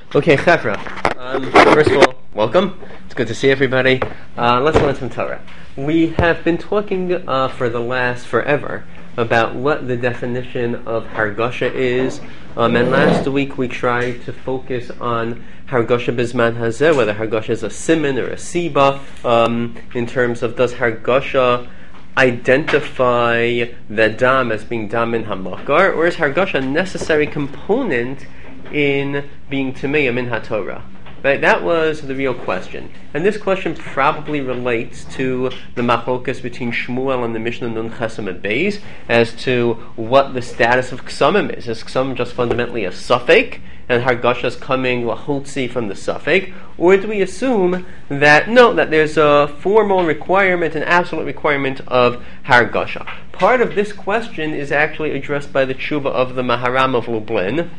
Okay, Chevra. First of all, welcome. It's good to see everybody. Let's learn some Torah. We have been talking for the last forever about what the definition of Hargasha is. And last week we tried to focus on Hargasha Bizman Hazeh, whether Hargasha is a siman or a siba, in terms of does Hargasha identify the dam as being dam in hamakar, or is Hargasha a necessary component in being Tameya min HaTorah? Right? That was the real question. And this question probably relates to the machlokas between Shmuel and the Mishnah Nun Chesam and Beis as to what the status of Ksamim is. Is Ksamim just fundamentally a suffix, and Hargasha is coming lahutzi from the suffix? Or do we assume that, no, that there's a formal requirement, an absolute requirement of Hargasha? Part of this question is actually addressed by the tshuva of the Maharam of Lublin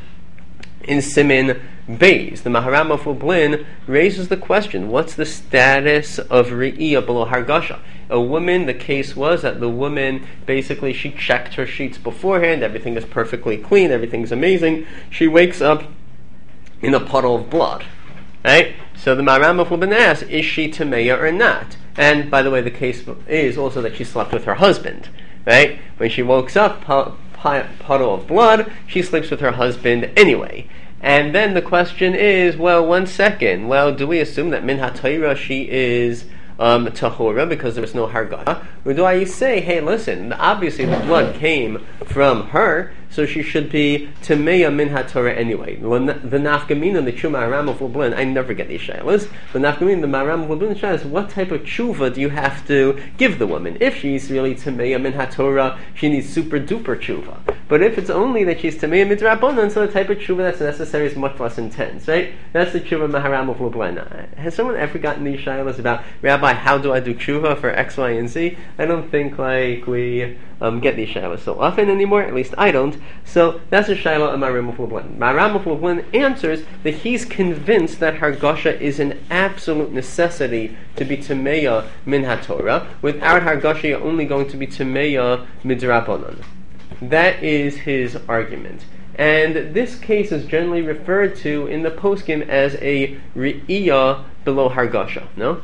in Simin Beis. The Maharam of Lublin raises the question, what's the status of Re'iyah below Hargasha? A woman, the case was that the woman, basically she checked her sheets beforehand, everything is perfectly clean, everything's amazing. She wakes up in a puddle of blood. Right? So the Maharam of Lublin asks, is she Tameya or not? And by the way, the case is also that she slept with her husband. Right? When she wakes up, puddle of blood, she sleeps with her husband anyway. And then the question is, well, 1 second. Well, do we assume that min HaTorah she is tahora because there was no hargasha? Or do I say, hey, listen, obviously the blood came from her, so she should be tameya min HaTorah anyway. The nafkamina, the Tshuva Maharam of Lublin, I never get these shaylas. The nafkamina, the Maharam of Lublin shaylas, what type of tshuva do you have to give the woman? If she's really tameya min HaTorah, she needs super duper tshuva. But if it's only that she's tameya midrabanan, so the type of tshuva that's necessary is much less intense, right? That's the tshuva Maharam of Lublin. Has someone ever gotten these shaylas about, Rabbi, how do I do tshuva for X, Y, and Z? I don't think we get these shaylas so often anymore. At least I don't. So that's a shayla of Maharam of Lublin. Maharam of Lublin answers that he's convinced that Hargasha is an absolute necessity to be tameya min HaTorah. Without Hargasha, you're only going to be tameya midrabanan. That is his argument. And this case is generally referred to in the poskim as a re'iyah below Hargasha, no?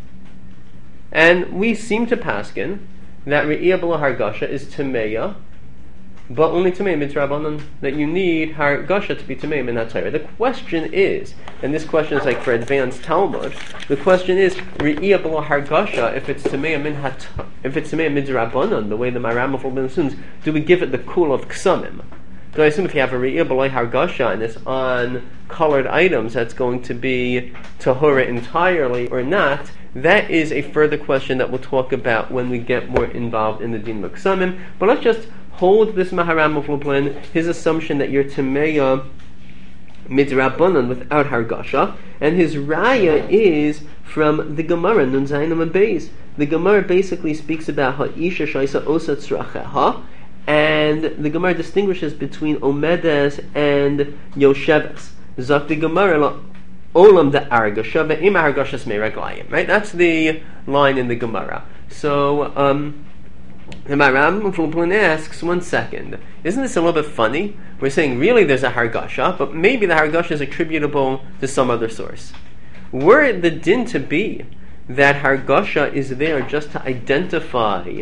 And we seem to paskin that re'iyah below Hargasha is tameya, but only tameya midrabanan, that you need Hargasha to be tameya min HaTorah. The question is, and this question is like for advanced Talmud, the question is, re'iyah below Hargasha, if it's tameya midrabanan, the way the Maharam of Lublin assumes, do we give it the kul of ksamim? So I assume if you have a re'iyah below Hargasha and it's on colored items, that's going to be tahora entirely or not. That is a further question that we'll talk about when we get more involved in the din of ksamim. But let's just hold this Maharam of Lublin, his assumption that you're tameya midrabanan without Hargasha, and his raya is from the Gemara Nun Zayin Amud Beis. The Gemara basically speaks about ha'isha shaisa osa tzracheha, and the Gemara distinguishes between omedes and yosheves. Zak the Gemara olam da argasha ve'ima hargashas me'raglayim. Right? That's the line in the Gemara. So the Maharam of Lublin asks, 1 second, isn't this a little bit funny? We're saying really there's a Hargasha, but maybe the Hargasha is attributable to some other source. Were the din to be that Hargasha is there just to identify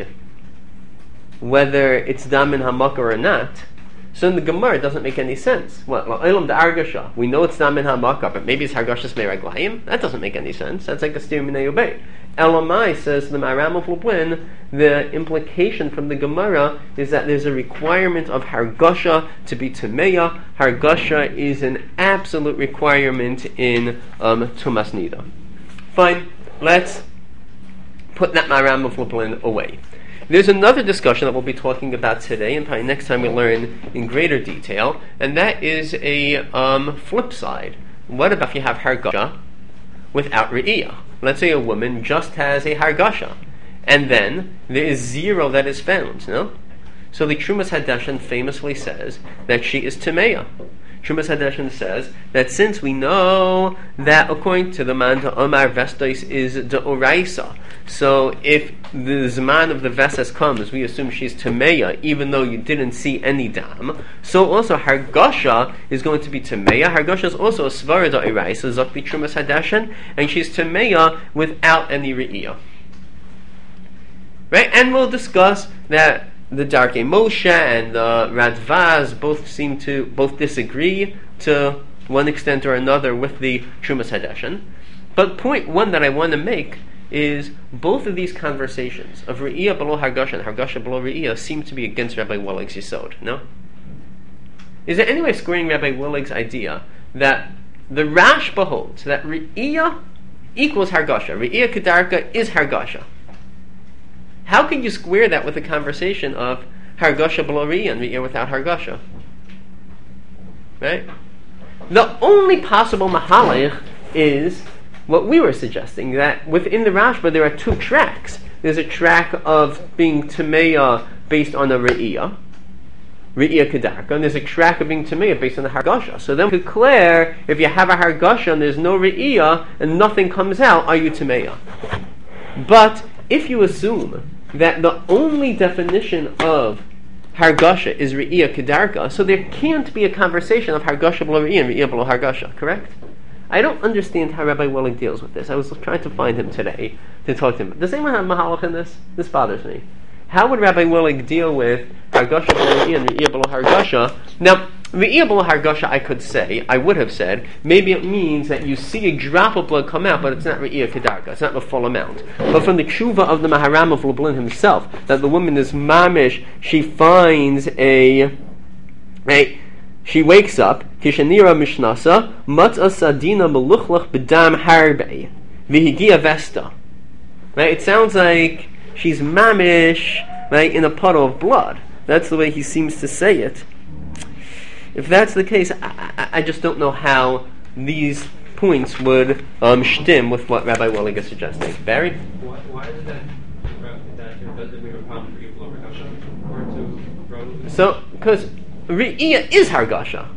whether it's dam in hamakar or not, so in the Gemara it doesn't make any sense. What? We know it's dam in hamakar, but maybe it's Hargashas me'raglayim? That doesn't make any sense. That's like a stir minei ubei. Elamai, says the Maharam of Lublin, the implication from the Gemara is that there's a requirement of Hargasha to be Tameya. Hargasha is an absolute requirement in Tumas Nida. Fine, let's put that Maharam of Lublin away. There's another discussion that we'll be talking about today, and probably next time we learn in greater detail, and that is a flip side. What about if you have Hargasha without Re'iyah? Let's say a woman just has a Hargasha, and then there is zero that is found, no? So the Trumas Hadeshen famously says that she is Tameya. Trumas Hadeshen says that since we know that according to the man to Omar Vestais is the Oraisa, so if the Zman of the Vestas comes, we assume she's Tameya, even though you didn't see any dam. So also Hargasha is going to be Tameya. Hargasha is also a Svara da Oraisa, Zakti Trumas Hadeshen, and she's Tameya without any Re'iyah. Right? And we'll discuss that the Darkei Moshe and the Radvaz both disagree to one extent or another with the Trumas Hadeshen. But point one that I want to make is both of these conversations of Re'iyah below Hargasha and Hargasha below Re'iyah seem to be against Rabbi Willig's Yisod, no? Is there any way of squaring Rabbi Willig's idea that the Rashba holds that Re'iyah equals Hargasha, Re'iyah Kedarka is Hargasha? How can you square that with the conversation of Hargasha below Re'iyah and Re'iyah without Hargasha? Right? The only possible mahalech is what we were suggesting, that within the Rashba there are two tracks. There's a track of being Tameya based on a Re'iyah Kedarka, and there's a track of being Tameya based on the Hargasha. So then we declare, if you have a Hargasha and there's no Re'iyah and nothing comes out, are you Tameya? But if you assume that the only definition of Hargasha is Re'iyah Kedarka, so there can't be a conversation of Hargasha below Re'iyah and Re'iyah below Hargasha, correct? I don't understand how Rabbi Willig deals with this. I was trying to find him today to talk to him. Does anyone have mahalach in this? This bothers me. How would Rabbi Willig deal with Hargasha below Re'iyah and Re'iyah below Hargasha? Now, Re'iyah below Hargasha, I would have said, maybe it means that you see a drop of blood come out, but it's not Re'iyah Kedarka, it's not the full amount. But from the tshuva of the Maharam of Lublin himself, that the woman is mamish, she finds she wakes up, Kishanira Mishnasa, Mat'a Sadina Meluchlach B'dam Harbe, Vihigia Vesta. Right? It sounds like she's mamish, right, in a puddle of blood. That's the way he seems to say it. If that's the case, I just don't know how these points would shtim with what Rabbi Willig is suggesting. Barry? Why is that doesn't we have a problem for people over Hargasha? Or to Rabbi? So, because Re'iyah is Hargasha.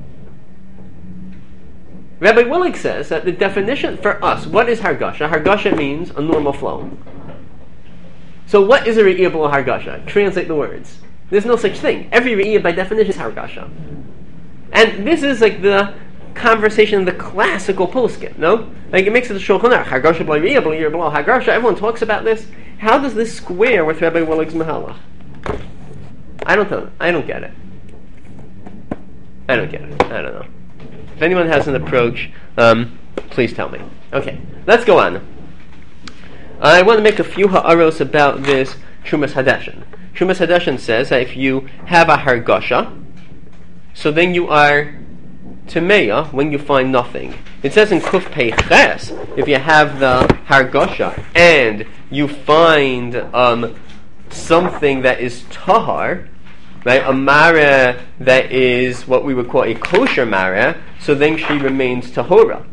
Rabbi Willig says that the definition for us, what is Hargasha? Hargasha means a normal flow. So what is a Re'iyah below Hargasha? Translate the words. There's no such thing. Every Re'iyah by definition is Hargasha. And this is like the conversation of the classical poskim, no? Like it makes it a Shulchan Aruch. Hargasha below Re'iyah below Hargasha. Everyone talks about this. How does this square with Rabbi Willig's mahalach? I don't know. I don't get it. I don't know. If anyone has an approach, please tell me. Okay, let's go on. I want to make a few ha'aros about this Trumas Hadeshen. Trumas Hadeshen says that if you have a Hargasha, so then you are Tameya when you find nothing. It says in Kuf Pei Ches, if you have the Hargasha and you find something that is Tahar, right, a Mara that is what we would call a kosher Mara, so then she remains Tahora.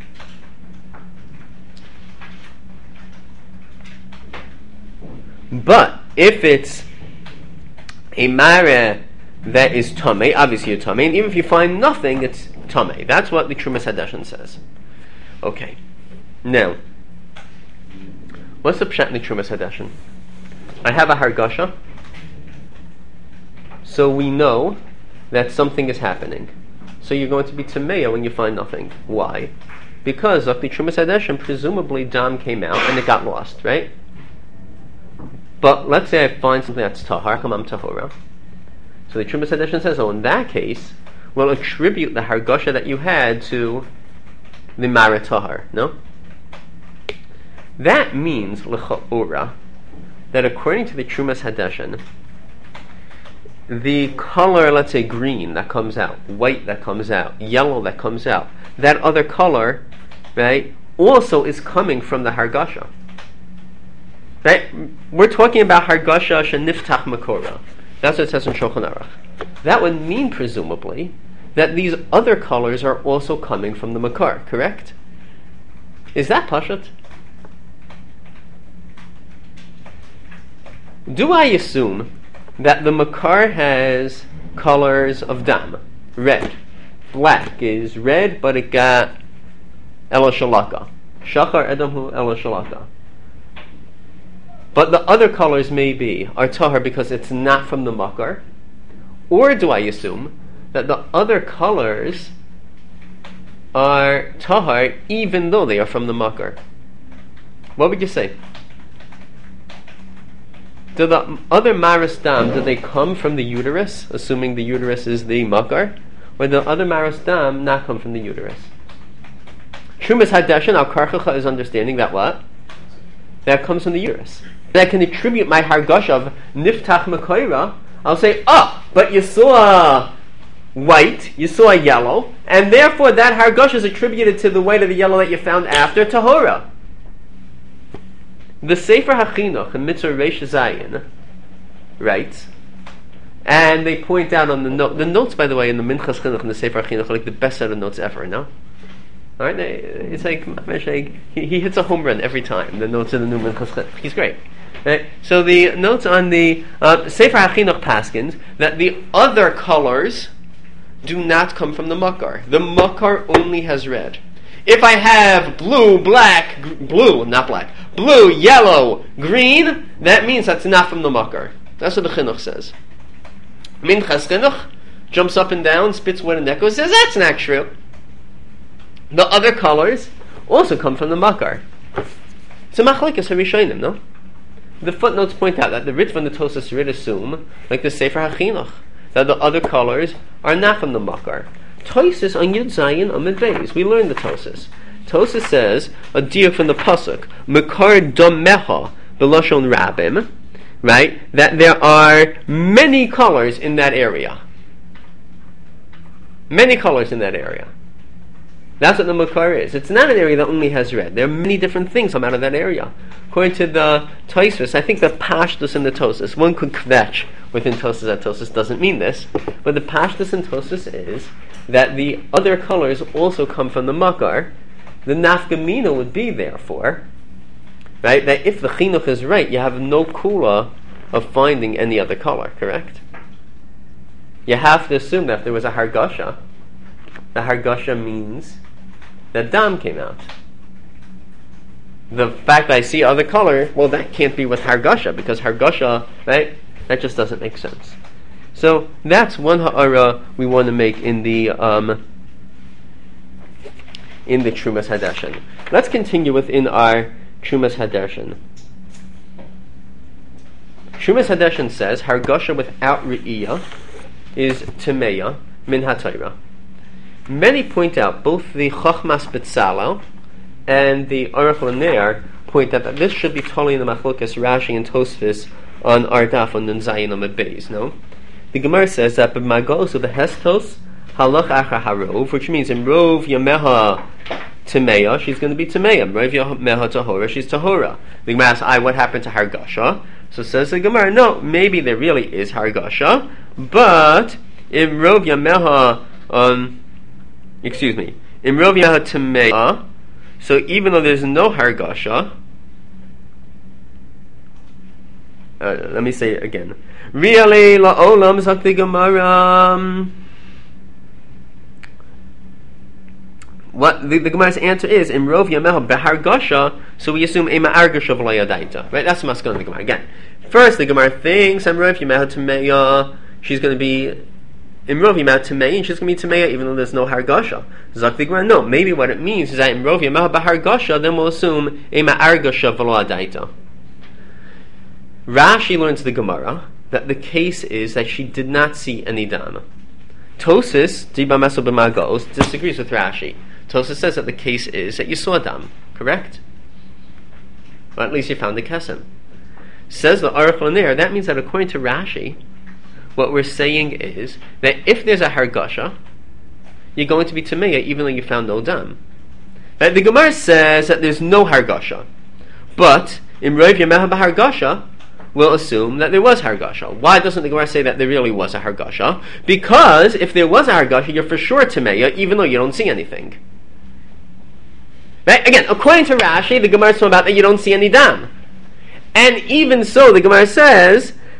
But if it's a Mara that is Tameh, obviously you're Tameh, and even if you find nothing, it's Tameh. That's what the Trumas Hadeshen says. Okay. Now, what's the pshat in the Trumas Hadeshen? I have a Hargasha, so we know that something is happening. So you're going to be Tameya when you find nothing. Why? Because of the Trumas Hadeshen, presumably Dam came out and it got lost, right? But let's say I find something that's Tahar, come I'm Tahora. So the Trumas Hadeshen says, in that case, we'll attribute the Hargasha that you had to the Mara Tahar, no? That means, l'cha'ura, that according to the Trumas Hadeshen, the color, let's say green that comes out, white that comes out, yellow that comes out, that other color, right, also is coming from the Hargasha. Right? We're talking about Hargasha sheniftach makora. That's what it says in Shulchan Aruch. That would mean, presumably, that these other colors are also coming from the makar, correct? Is that pashat? Do I assume that the makar has colors of dam, red, black, is red, but it got Ela Shalaka. Shachar Edamu Ela Shalaka. But the other colors maybe are tahar because it's not from the makar. Or do I assume that the other colors are tahar even though they are from the makar? What would you say? Do the other maris dam, do they come from the uterus, assuming the uterus is the makar? Or do the other maris dam not come from the uterus? Trumas Hadeshin, Al Karchacha is understanding that what? That comes from the uterus. And I can attribute my hargash of niftach mekoira. I'll say, but you saw white, you saw yellow, and therefore that hargash is attributed to the white or the yellow that you found after tahora. The Sefer HaChinuch in Mitzvah Reish Zayin writes, and they point out on the notes, by the way, in the Minchas Chinuch in the Sefer HaChinuch are like the best set of notes ever, no? Alright, it's like he hits a home run every time. The notes in the new Minchas Chinuch, he's great. Right? So the notes on the Sefer HaChinuch paskins that the other colors do not come from the makar. The makar only has red. If I have blue, yellow, green, that means that's not from the makar. That's what the chinuch says. Minchas Chinuch jumps up and down, spits wet and echoes, says that's not true. The other colors also come from the makar. So machlekes harishonim, no? The footnotes point out that the Ritva and the Tosas Rid assume, like the Sefer HaChinuch, that the other colors are not from the makar. Tosas on Yud Zayin Amid Beis. We learned the Tosas. Tosas says a diuk from the pasuk Makar Domecha B'Lashon Rabim, right? That there are many colors in that area. Many colors in that area. That's what the makar is. It's not an area that only has red. There are many different things come out of that area. According to the Tosfos, I think the Pashtus and the Tosas, one could kvetch within Tosas that Tosas doesn't mean this, but the Pashtus and Tosas is that the other colors also come from the makar. The nafkamina would be therefore, right, that if the chinuch is right, you have no kula of finding any other color, correct? You have to assume that if there was a hargasha, the hargasha means that dam came out. The fact that I see other color, well, that can't be with hargasha, because hargasha, right, that just doesn't make sense. So that's one ha'ara we want to make in the Trumas Hadeshin. Let's continue within our Trumas Hadeshin. Trumas Hadeshin says hargasha without re'iyah is temeya min ha'torah. Many point out, both the Chochmas Betzalel and the Aruch LaNer point out that this should be totally in the Machlokes Rashi and Tosfos on Ardaf on Nun Zayin Amud Beis, no? The Gemara says that b'magos of the Hestos halach achar harov, which means in rov yameha temeya, she's going to be temeya. Rov yameha tahora, she's tahora. The Gemara asks, what happened to hargasha? So says the Gemara, no, maybe there really is hargasha, but in rov yameha, in rov yameha temeya, so even though there's no hargasha, let me say it again. Really, la'olam zakti Gemara. What the Gemara's answer is in rov yameha behargasha. So we assume ema argasha v'layadaita. Right? That's the maskon of the Gemara. Again, first the Gemara thinks in rov yameha temeya, she's going to be in rov yameha temeya, and she's going to be temeya even though there's no hargasha. Zakti Gemara, no. Maybe what it means is that in rov yameha behargasha, then we'll assume ema argasha v'layadaita. Rashi learns the Gemara that the case is that she did not see any dam. Tosas, Diba Meso B'Magos, disagrees with Rashi. Tosas says that the case is that you saw dam, correct? Or at least you found the kesem. Says the Aruch LaNer, that means that according to Rashi, what we're saying is that if there's a hargasha, you're going to be tameya even though you found no dam. Right? The Gemara says that there's no hargasha, but in Rov Yameha B'Hargasha, we'll assume that there was hargasha. Why doesn't the Gemara say that there really was a hargasha? Because if there was a hargasha, you're for sure tameya, even though you don't see anything. Right? Again, according to Rashi, the Gemara is talking about that you don't see any dam. And even so, the Gemara says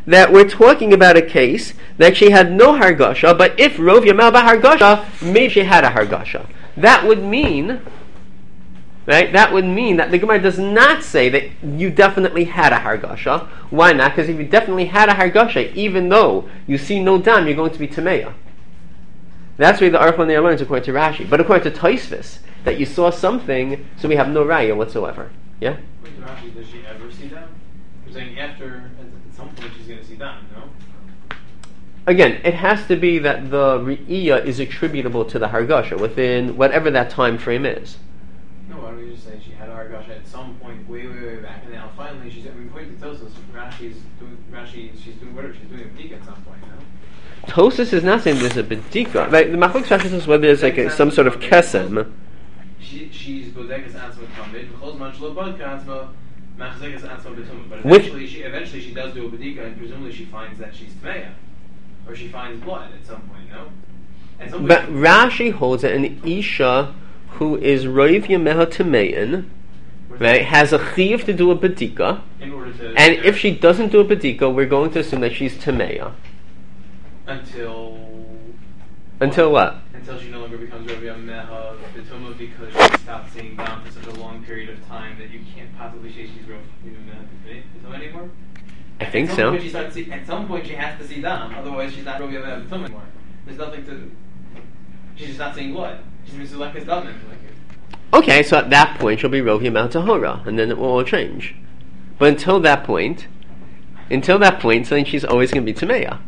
that we're talking about a case that she had no hargasha, but if Rov Yamel b'hargasha, maybe she had a hargasha. That would mean, right? That would mean that the Gemara does not say that you definitely had a hargasha. Why not? Because if you definitely had a hargasha, even though you see no dam, you're going to be tameya. That's where the Aruch LaNer learns according to Rashi. But according to Tosfos, that you saw something, so we have no raya whatsoever. Yeah? According to Rashi, does she ever see dam? You're saying after, at some point, she's going to see dam, no? Again, it has to be that the Re'iyah is attributable to the Hargasha within whatever that time frame is. No, why don't we just say she had a hargasha at some point way back, and now finally she's, according to Tosfos, she's doing whatever, she's doing a peak at some point, no? Tosfos is not saying there's a bedika. Right? The Machlokes Rashi says whether there's like some sort of kesem. She's bodekas atzma tamid, v'chol man shelo bodka atzma machzekas atzma betumah. But eventually she does do a bedika, and presumably she finds that she's tmeya. Or she finds blood at some point, no? But Rashi holds that an Isha who is Roiv Yameha Tamein, right, has a chiv to do a bedika, and if she doesn't do a bedika, we're going to assume that she's Tameya. Until what? Until she no longer becomes Roiv Yameha Betumah because she stopped seeing dam for such a long period of time that you can't possibly say she's Roiv Yameha Betumah anymore? I think so. At some point she has to see dam, otherwise she's not Roiv Yameha Betumah anymore. There's nothing to... She's just not seeing blood. She's Misulekas Damin. Okay, so at that point she'll be Rov Yamel Tahora, and then it will all change. But until that point, then she's always going to be Tameya.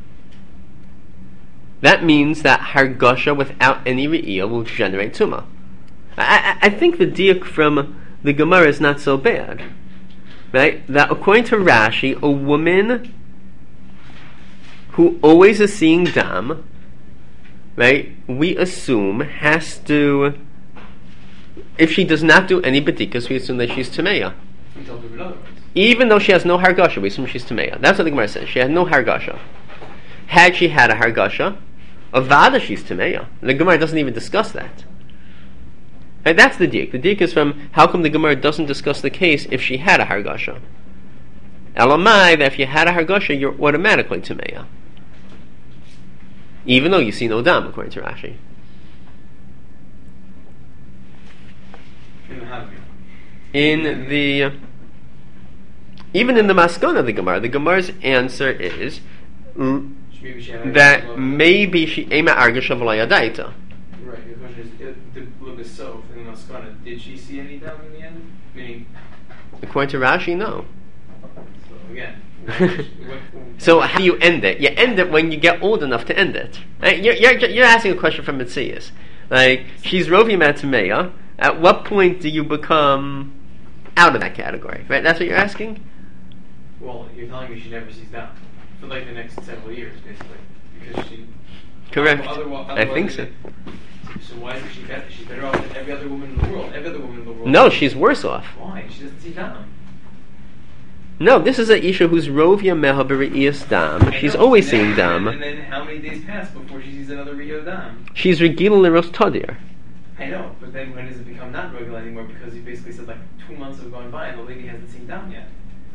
That means that Hargasha without any Re'iyah will generate Tumah. I think the diak from the Gemara is not so bad. Right? That according to Rashi, a woman who always is seeing dam, right, we assume has to, if she does not do any bedikas, we assume that she's Tameya. Even though she has no hargasha, we assume she's Tameya. That's what the Gemara says. She had no hargasha. Had she had a hargasha, avada she's Tameya. The Gemara doesn't even discuss that. And that's the dik. The dik is from how come the Gemara doesn't discuss the case if she had a hargasha. Elamai, that if you had a hargasha, you're automatically Tameya. Even though you see no dam, according to Rashi. Even in the Maskana of the Gemara's answer is that maybe she ema argasha v'layadaita. Right. The question is, the Lugasof in the Maskana, did she see any dam in the end? Meaning, according to Rashi, no. So again. So how do you end it? You end it when you get old enough to end it. Right? You're asking a question from Mitzias. Like, she's Rovi Matameya. At what point do you become out of that category? Right? That's what you're asking? Well, you're telling me she never sees down for like the next several years, basically. Because she... Correct. I think so. So why is she better? She's better off than every other woman in the world. Every other woman in the world. No, she's worse off. Why? She doesn't see down. No, this is an Isha who's Rov Yameha B'Re'iyas Dam. She's always seeing Dam. And then how many days pass before she sees another Re'iyah Dam? She's Regila L'Ros Tadir. I know, but then when does it become not regular anymore? Because you basically said like 2 months have gone by and the lady hasn't seen Dam yet.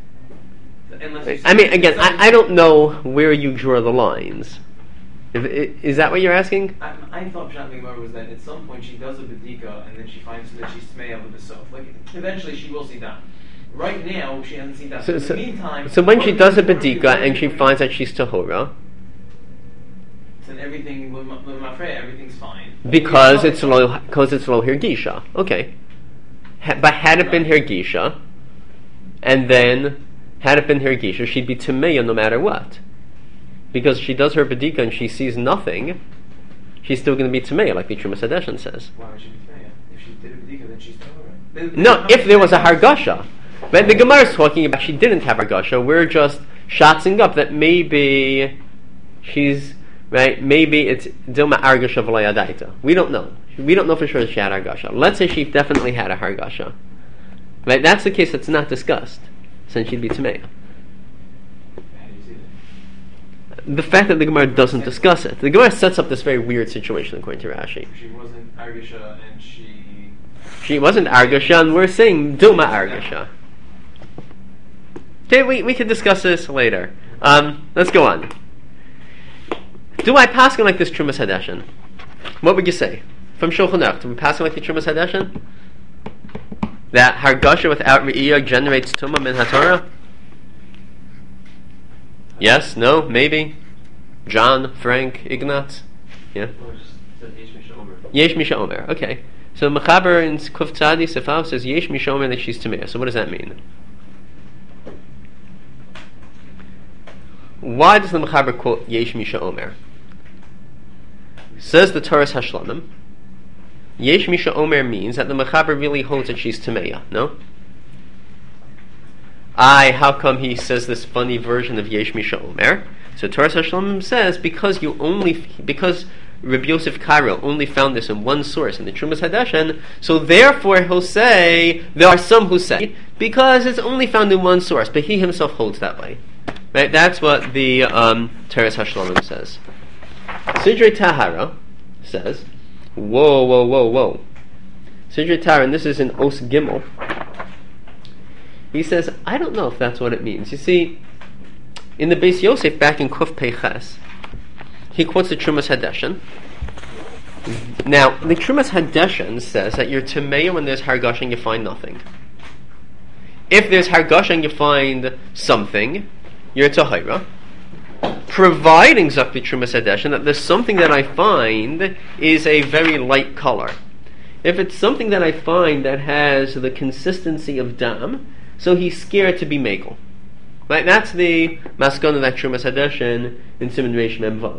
I mean, again, I don't know where you draw the lines. Is that what you're asking? I thought Pshat Gemara was that at some point she does a Bedika and then she finds that she's Tmei with the Sof. Like, eventually she will see Dam. Right now, she hasn't seen that. In the meantime... So when she does a Bedika and she finds that she's Tahora... Then everything, everything's fine. Because it's low Hirgisha. Okay. But had it been Hirgisha, and then, had it been Hirgisha, she'd be Tameya no matter what. Because she does her Bedika and she sees nothing, she's still going to be Tameya, like the Trumas Hadeshan says. Why would she be Tameya? If she did a Bedika, then she's Tahora. No, if there was a Hargasha. But the Gemara is talking about she didn't have Hargasha. We're just shotzing up that maybe she's, right, maybe it's Dilma Argasha V'layadaita. We don't know. We don't know for sure that she had Hargasha. Let's say she definitely had a Hargasha. Right, that's the case that's not discussed, since she'd be Tameya. The fact that the Gemara doesn't discuss it. The Gemara sets up this very weird situation according to Rashi. She wasn't Argasha and she wasn't Argasha, and we're saying Duma Argasha. Okay, we can discuss this later. Let's go on. Do I pass like this Trumas Hadeshin? What would you say? From Shulchan Aruch, do we pass like the Trumas Hadeshin? That Hargasha without Re'iyah generates Tumah min HaTorah? Yes? No? Maybe? John? Frank? Ignatz? Yeah? Yesh Misha Omer. Okay. So Mechaber in Kuf Tzadi Sefav says Yesh Misha Omer that she's Tameh. So what does that mean? Why does the Mechaber quote Yesh Misha Omer? Says the Toras Hashlamim, Yesh Misha Omer means that the Mechaber really holds that she's Tameh. No? How come he says this funny version of Yesh Misha Omer? So Toras Hashlamim says because Rabbi Yosef Karo only found this in one source in the Trumas Hadeshin, so therefore he'll say there are some who say because it's only found in one source, but he himself holds that way. Right? That's what the Toras Hashlamim says. Sidrei Tahara says, whoa. Sidrei Tahara, and this is in Os Gimel. He says, I don't know if that's what it means. You see, in the Beis Yosef back in Kuf Peiches, he quotes the Trumas Hadeshin. Now, the Trumas Hadeshin says that you're Tamei when there's Hargasha and you find nothing. If there's Hargasha and you find something, you're Tahira. Providing Zakti Trumas Hadeshin that there's something that I find is a very light color. If it's something that I find that has the consistency of dam, so he's scared to be megal. Right? That's the maskana that Trumas Hadeshin in Siman Reish Mem Vav.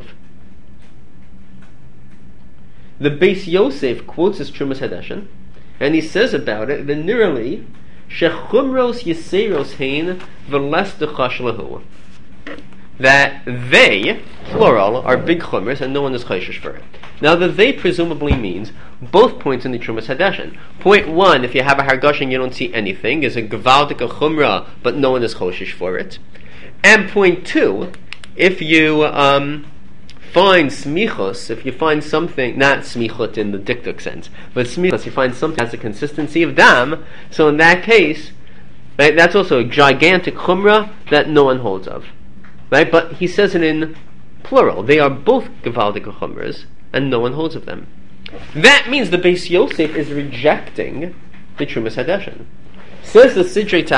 The Beis Yosef quotes his Trumas Hadeshin, and he says about it, the nirali shechumros yiseros hein v'les dechash lahu. That they, plural, are big chumras and no one is chayshish for it. Now the they presumably means both points in the Trumas Hadeshin. Point one, if you have a hargash and you don't see anything, is a gevaldik a chumra, but no one is chayshish for it. And point two, if you find smichos, if you find something, not smichot in the diktuk sense, but smichos, you find something that has a consistency of dam, so in that case, right, that's also a gigantic chumra that no one holds of. Right, but he says it in plural. They are both gevaldik chumras, and no one holds of them. That means the Beis Yosef is rejecting the Trumas Hadeshin. Says the Sidrei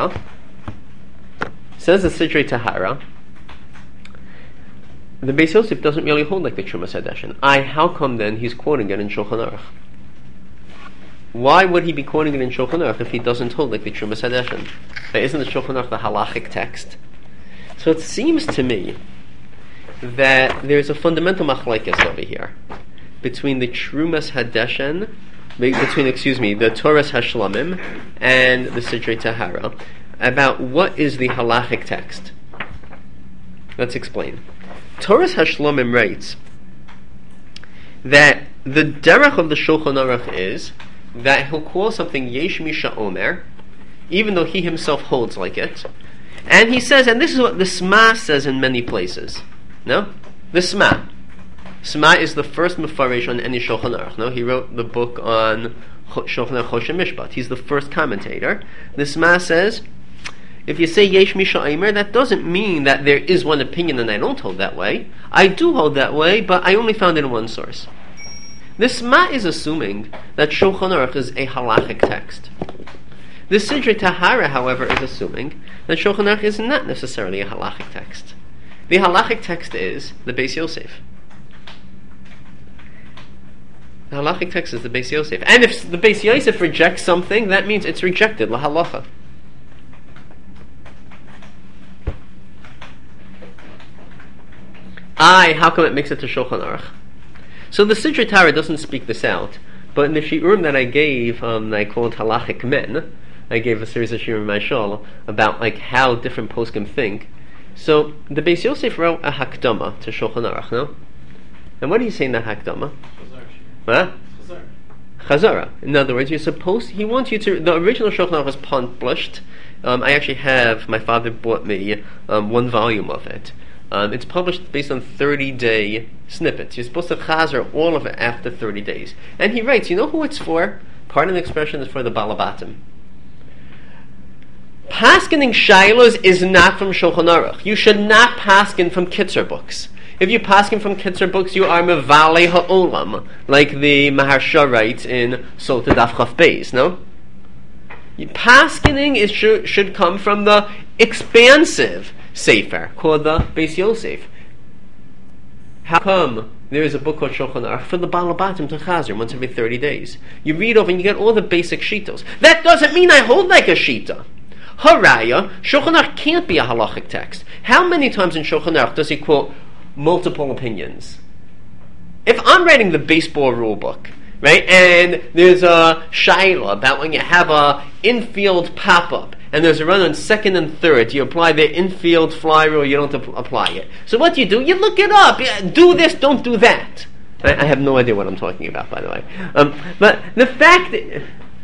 Tahara. The Beis Yosef doesn't really hold like the Trumas Hadeshin. How come then he's quoting it in Shulchan Aruch? Why would he be quoting it in Shulchan Aruch if he doesn't hold like the Trumas Hadeshin? Isn't the Shulchan Aruch the halachic text? So it seems to me that there's a fundamental machlekes over here between the Trumas Hadeshin, the Toras Hashlamim, and the Sidrei Tahara about what is the halachic text. Let's explain. Toras Hashlamim writes that the derech of the Shulchan Aruch is that he'll call something Yesh Misha Omer, even though he himself holds like it. And he says, and this is what the Sma says in many places. No? The Sma. Sma is the first Mefarish on any Shulchan Aruch. No? He wrote the book on Shulchan Aruch Choshen Mishpat. He's the first commentator. The Sma says, if you say Yesh Misha Omer, that doesn't mean that there is one opinion and I don't hold that way. I do hold that way, but I only found it in one source. The Sma is assuming that Shulchan Aruch is a halachic text. The Sidrei Tahara, however, is assuming that Shulchan Aruch is not necessarily a halachic text. The halachic text is the Beis Yosef. The halachic text is the Beis Yosef. And if the Beis Yosef rejects something, that means it's rejected, la halacha. How come it makes it to Shulchan Aruch? So the Sidrei Tahara doesn't speak this out, but in the shiurim that I gave, I called halachic men, I gave a series of shiurim in my shul about how different poskim think. So the Beis Yosef wrote a hakdama to Shulchan Aruch, no? And what do you say in that hakdama? What? Chazara. In other words, he wants you to. The original Shulchan Aruch was published. I actually have. My father bought me one volume of it. It's published based on 30-day snippets. You're supposed to chazer all of it after 30 days. And he writes, you know who it's for? Pardon the expression, is for the balabatim. Paskening Shilos is not from Shulchan Aruch. You should not pasken from Kitzur books. If you pasken from Kitzur books, you are Mevale Ha'olam, like the Maharsha writes in Sota Daf Chaf Beis, no? Paskening should come from the expansive Sefer, called the Beis Yosef. How come there is a book called Shulchan Aruch for the Balabatim to Chazer once every 30 days? You read over and you get all the basic shitos. That doesn't mean I hold like a shita. Haraya, Shulchan Aruch can't be a halachic text. How many times in Shulchan Aruch does he quote multiple opinions? If I'm writing the baseball rule book, right, and there's a shaila about when you have a infield pop-up, and there's a run on second and third, do you apply the infield fly rule, you don't apply it. So what do? You look it up. Do this, don't do that. I have no idea what I'm talking about, by the way. But the fact that...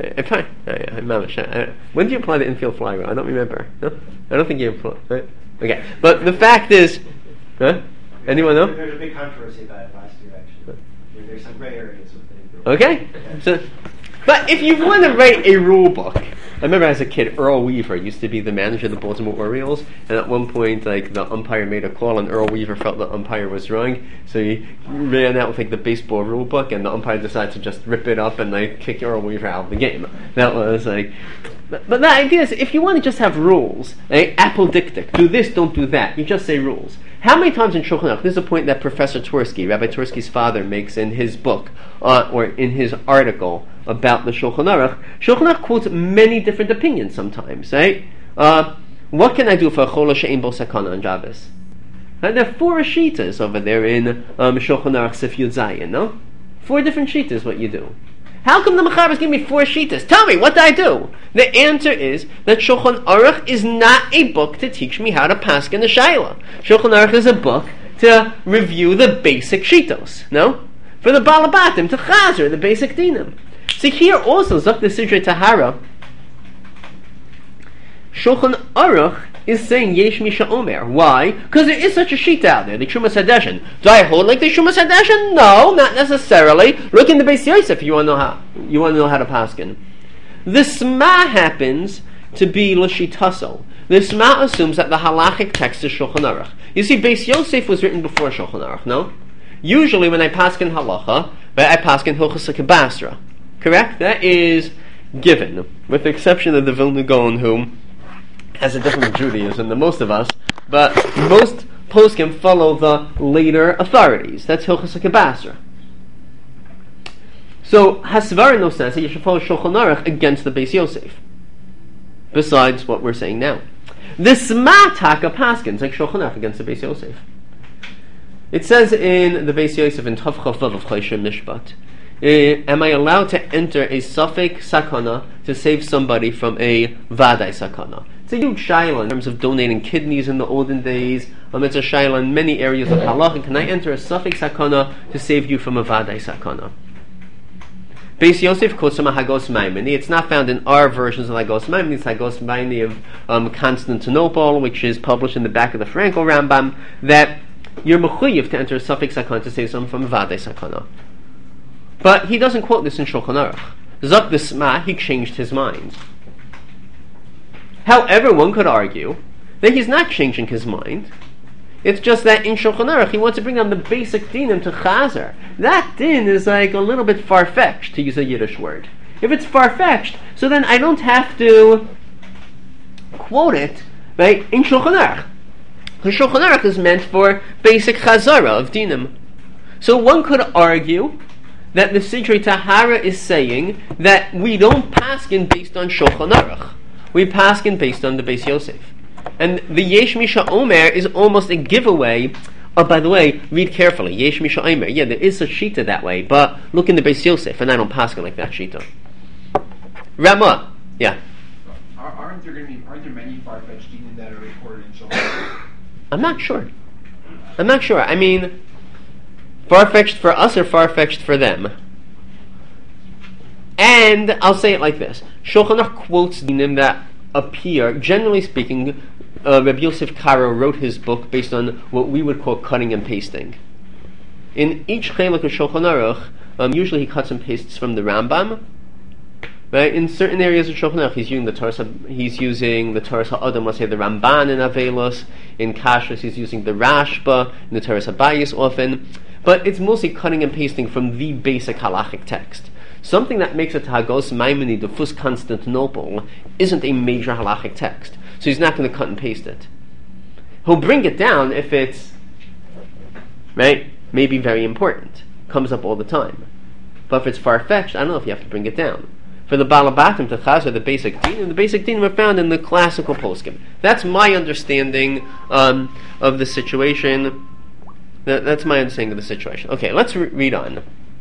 when do you apply the infield fly rule? I don't remember. No? I don't think you apply... Right? Okay. But the fact is... Huh? Anyone know? There's a big controversy about it last year, actually. There's some gray areas with it. Okay. So, but if you want to write a rule book... I remember as a kid, Earl Weaver used to be the manager of the Baltimore Orioles, and at one point, like, the umpire made a call, and Earl Weaver felt the umpire was wrong, so he ran out with, like, the baseball rule book, and the umpire decided to just rip it up and, like, kick Earl Weaver out of the game. That was, like... But the idea is, if you want to just have rules, like, apodictic, do this, don't do that, you just say rules. How many times in Shulchan Aruch, this is a point that Professor Twersky, Rabbi Twersky's father, makes in his book, or in his article about the Shulchan Aruch. Shulchan Aruch quotes many different opinions sometimes, right? What can I do for a chola she'ein bo sakana on Shabbos? There are 4 shitas over there in Shulchan Aruch Sif Yud Zayin, no? 4 different shitas what you do. How come the Mechaber give me 4 shitas? Tell me, what do I do? The answer is that Shulchan Aruch is not a book to teach me how to pasken the Shaila. Shulchan Aruch is a book to review the basic shitos, no? For the Balabatim, to Chazer, the basic dinim. See, here also, Zok the Sidrei Tahara, Shulchan Aruch is saying Yesh Misha Omer. Why? Because there is such a sheet out there, the Shumas Hadeshin. Do I hold like the Shumas Hadeshin? No, not necessarily. Look in the Beis Yosef if you want to know how to paskin. The Sma happens to be L'shitaso. The Sma assumes that the halachic text is Shulchan Aruch. You see, Beis Yosef was written before Shulchan Aruch, no? Usually when I paskin halacha, I paskin Hilchos Kibasra. Correct? That is given, with the exception of the Vilna Gaon, who has a different Judaism than most of us, but most poskim follow the later authorities. That's Hilchos Kibasra. So Hasvar no sense that you should follow Shulchan Aruch against the Beis Yosef. Besides what we're saying now, the Sma Taka paskins like Shulchan Aruch against the Beis Yosef. It says in the Beis Yosef in Tav Chavav of Choshen Mishpat, am I allowed to enter a Safek Sakana to save somebody from a Vadai Sakana? It's a huge shaila in terms of donating kidneys in the olden days. It's a shaila in many areas of halacha. Can I enter a Safek Sakana to save you from a Vadai Sakana? Beis Yosef quotes from a Hagos Maimoni. It's not found in our versions of Hagos Maimoni. It's Hagos Maimoni of Constantinople, which is published in the back of the Frankel Rambam, that you're mechuyev to enter a Safek Sakana to save someone from a Vadai Sakana. But he doesn't quote this in Shulchan Aruch. Zok the Sma, he changed his mind. However, one could argue that he's not changing his mind. It's just that in Shulchan Aruch he wants to bring down the basic dinim to Chazer. That din is like a little bit far-fetched, to use a Yiddish word. If it's far-fetched, so then I don't have to quote it, right, in Shulchan Aruch. Because Shulchan Aruch is meant for basic Chazara of dinim. So one could argue that the Sidrei Tahara is saying that we don't paskin based on Shulchan Aruch. We paskin based on the Beis Yosef. And the Yesh Misha Omer is almost a giveaway. Oh, by the way, read carefully. Yesh Misha Omer. Yeah, there is a shita that way, but look in the Beis Yosef, and I don't paskin like that shita. Rama. Yeah. Aren't there many far-fetched dinim that are recorded in Shulchan Aruch? I'm not sure. I mean, far-fetched for us or far-fetched for them? And I'll say it like this. Shulchan Aruch quotes dinim that appear, generally speaking, Rabbi Yosef Karo wrote his book based on what we would call cutting and pasting. In each chelik of Shulchan Aruch, usually he cuts and pastes from the Rambam, Right? In certain areas of Shulchan Aruch, he's using the Torah Ha'adam, let's say the Ramban in Avelos. In Kashrus, he's using the Rashba, in the Torah Habayis often. But it's mostly cutting and pasting from the basic halachic text. Something that makes it to Hagos Maimoni, the Fus Constantinople, isn't a major halachic text. So he's not going to cut and paste it. He'll bring it down if it's, right, maybe very important. Comes up all the time. But if it's far-fetched, I don't know if you have to bring it down. For the Balabatim to Chazar, the basic din, and the basic din were found in the classical poskim. That's my understanding of the situation. That's my understanding of the situation. Okay, let's read on.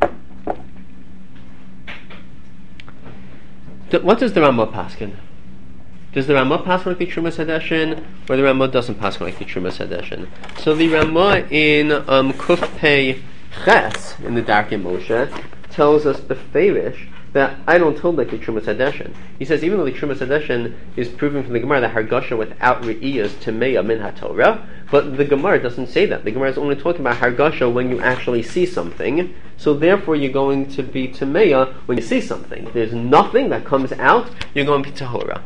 What does the Ramah paskin? Does the Ramah paskin like the Trumas Hadeshin, or the Ramah doesn't paskin like the Trumas Hadeshin? So the Ramah in Kuf Pei Ches in the Darkei Moshe tells us the Ferish that I don't hold like the Trumas Hadeshin. He says even though the Trumas Hadeshin is proven from the Gemara that Hargasha without Re'iyah is Temeya min HaTorah, but the Gemara doesn't say that. The Gemara is only talking about Hargasha when you actually see something, so therefore you're going to be Temeya when you see something. If there's nothing that comes out, you're going to be Tahora.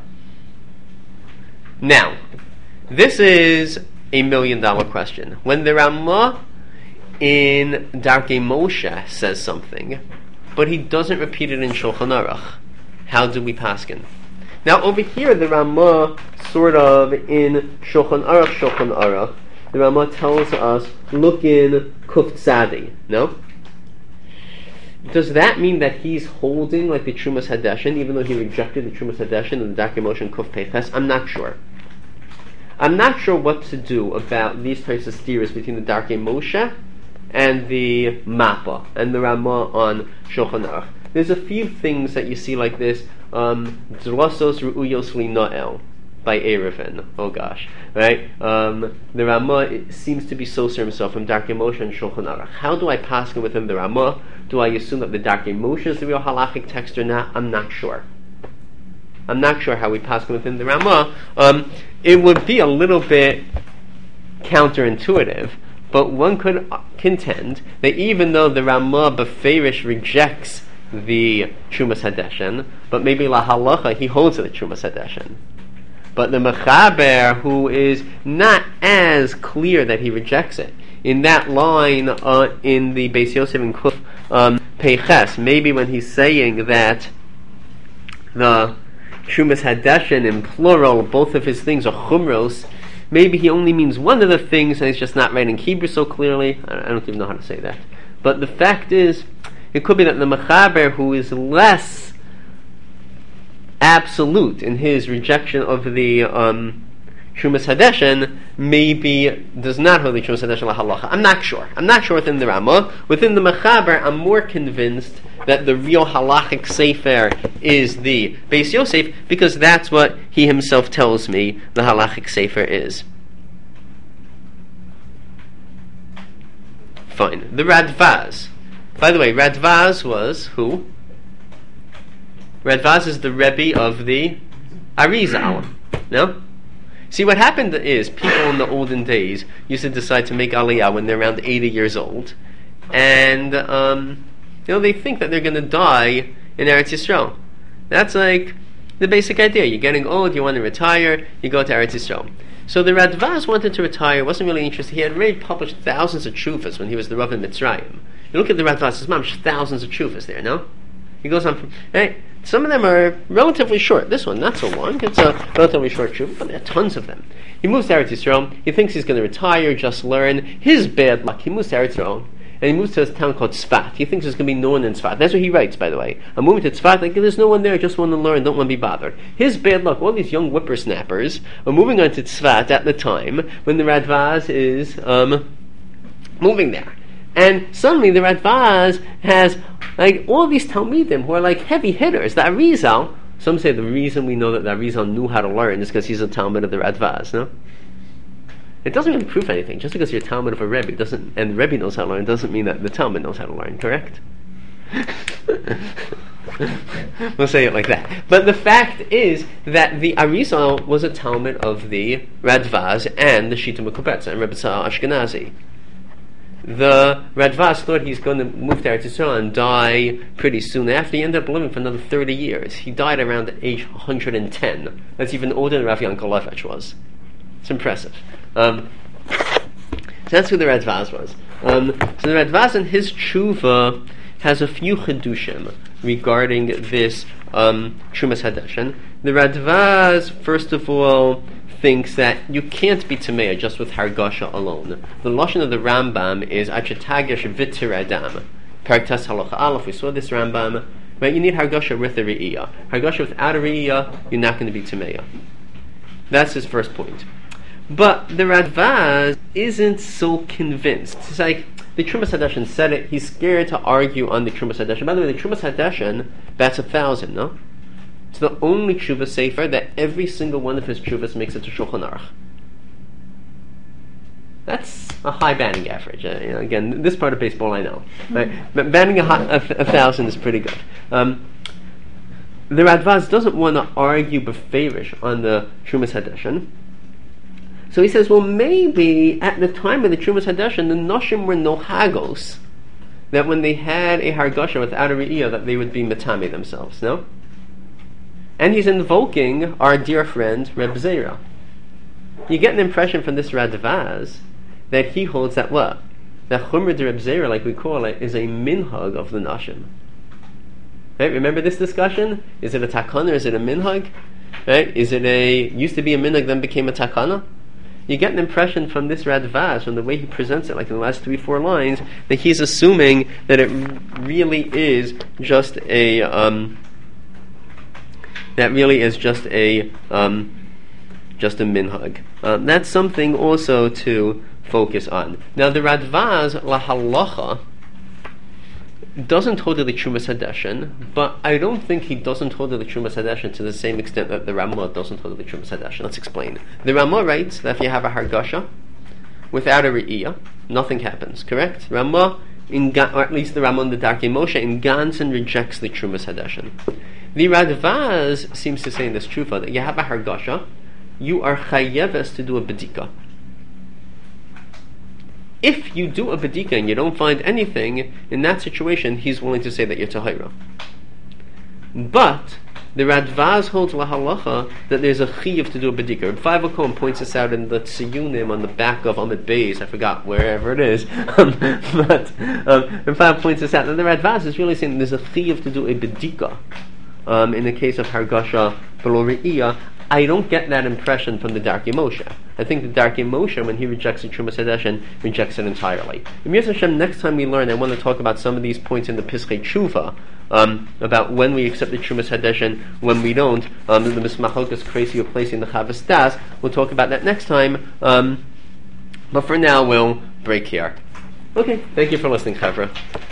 Now, this is $1 million question. When the Ramah in Darkei Moshe says something, but he doesn't repeat it in Shulchan Aruch, how do we paskin? Now over here, the Ramah sort of in Shulchan Aruch, the Ramah tells us, look in Kuf Tzadi. No? Does that mean that he's holding like the Trumas Hadeshin, even though he rejected the Trumas Hadeshin and the Darkei Moshe and Kuf Pei Ches? I'm not sure. I'm not sure what to do about these types of steers between the Darkei Moshe and the Mappa and the Ramah on Shulchan Aruch. There's a few things that you see like this. Dlasos Ru'uyos Li Noel by Erevin. Oh gosh, right? The Ramah seems to be soser himself from Darkei Moshe and Shulchan Aruch. How do I pass him within the Ramah? Do I assume that the Darkei Moshe is the real halachic text or not? I'm not sure. I'm not sure how we pass him within the Ramah. It would be a little bit counterintuitive, but one could contend that even though the Ramah Beferish rejects the Trumas Hadeshin, but maybe La Halacha he holds to the Trumas Hadeshin. But the Mechaber, who is not as clear that he rejects it, in that line in the Beis Yosef and Kuf Pei Ches, maybe when he's saying that the Trumas Hadeshin in plural, both of his things are chumros, maybe he only means one of the things and he's just not writing Hebrew so clearly. I don't even know how to say that. But the fact is, it could be that the Mechaber, who is less absolute in his rejection of the Trumas Hadeshin, maybe does not hold the Trumas Hadeshin la halacha. I'm not sure. I'm not sure within the Ramah. Within the Mechaber, I'm more convinced that the real halachic sefer is the Beis Yosef, because that's what he himself tells me the halachic sefer is. Fine. The Radvaz. By the way, Radvaz was who? Radvaz is the Rebbe of the Arizal. No? See, what happened is, people in the olden days used to decide to make Aliyah when they're around 80 years old. And, they think that they're going to die in Eretz Yisrael. That's like the basic idea. You're getting old, you want to retire, you go to Eretz Yisrael. So the Radvaz wanted to retire, wasn't really interested. He had already published thousands of tshuvas when he was the Rav in Mitzrayim. You look at the Radvaz, there's thousands of tshuvas there, no? He goes on from, right? Some of them are relatively short. This one, not so long. It's a relatively short tshuva, but there are tons of them. He moves to Eretz Yisrael. He thinks he's going to retire, just learn. His bad luck. He moves to Eretz Yisrael, and he moves to a town called Tzfat. He thinks there's going to be no one in Tzfat. That's what he writes, by the way. I'm moving to Tzfat, like there's no one there, I just want to learn, don't want to be bothered. His bad luck, all these young whippersnappers are moving on to Tzfat at the time when the Radvaz is moving there. And suddenly the Radvaz has like all these Talmidim who are like heavy hitters. The Arizal, some say the reason we know that the Arizal knew how to learn is because he's a Talmud of the Radvaz, no? It doesn't really prove anything. Just because you're a Talmud of a Rebbe doesn't, and the Rebbe knows how to learn, doesn't mean that the Talmud knows how to learn, correct? We'll say it like that. But the fact is that the Arizal was a Talmud of the Radvaz and the Shita Mekubetza and Rebbe Tzal Ashkenazi. the Radvaz thought he's going to move to Eretz Yisrael and die pretty soon after. He ended up living for another 30 years. He died around age 110. That's even older than Rav Yankelevich was. It's impressive. So that's who the Radvaz was. So the Radvaz in his tshuva has a few chidushim regarding this Trumas Hadeshin. The Radvaz, first of all, thinks that you can't be Tameya just with Hargasha alone. The Lashon of the Rambam is Achetagesh Vitir Adam. Paraktas Halacha Aleph, we saw this Rambam. Right? You need Hargasha with a Re'iyah. Hargasha without a Re'iyah, you're not going to be Tameya. That's his first point. But the Radvaz isn't so convinced. It's like, the Trumas Hadeshin said it, he's scared to argue on the Trumas Hadeshin. By the way, the Trumas Hadeshin, that's 1,000, no? It's the only tshuva sefer that every single one of his tshuvas makes it to Shulchan Aruch. That's a high batting average. Again, this part of baseball I know. Right? But batting 1,000 is pretty good. The Radvaz doesn't want to argue beferish on the Trumas Hadeshin. So he says, well, maybe at the time of the Trumas Hadeshin, the Noshim were nohagos, that when they had a Hargasha without a Re'iyah, that they would be Matame themselves, no? And he's invoking our dear friend Reb Zera. You get an impression from this Radvaz that he holds that what? That Chumra de Reb Zera, like we call it, is a minhag of the Nashim. Right? Remember this discussion? Is it a takana? Is it a minhag? Right? Is it used to be a minhag, then became a takana? You get an impression from this Radvaz, from the way he presents it, like in the last 3-4 lines, that he's assuming that it really is just a minhag. That's something also to focus on. Now the Radvaz lahalacha doesn't hold to the Trumas Hadeshin, but I don't think he doesn't hold to the Trumas Hadeshin to the same extent that the Ramah doesn't hold to the Trumas Hadeshin. Let's explain. The Ramah writes that if you have a Hargasha without a Re'iyah, nothing happens, correct? Ramah, or at least the Ramah in the Darkei Moshe, in Ganson rejects the Trumas Hadeshin. The Radvaz seems to say in this Trufa that you have a Hargasha, you are chayeves to do a bedika. If you do a bedika and you don't find anything, in that situation, he's willing to say that you're tahira. But the Radvaz holds lahalacha that there's a chiyuv to do a bedika. Reb Chaim Cohen points this out in the tziyunim on the back of Amid Beis. I forgot wherever it is, but Reb Chaim points this out. And the Radvaz is really saying there's a chiyuv to do a bedika in the case of Hargasha below Re'iyah. I don't get that impression from the Darkei Moshe. I think the Darkei Moshe, when he rejects the Trumas Hadeshin, rejects it entirely. In Yirtzeh Hashem, next time we learn, I want to talk about some of these points in the Pischei Tshuva, about when we accept the Trumas Hadeshin, when we don't. The Mismachlokas crazy of placing the Chavas Das. We'll talk about that next time. But for now, we'll break here. Okay, thank you for listening, Chavra.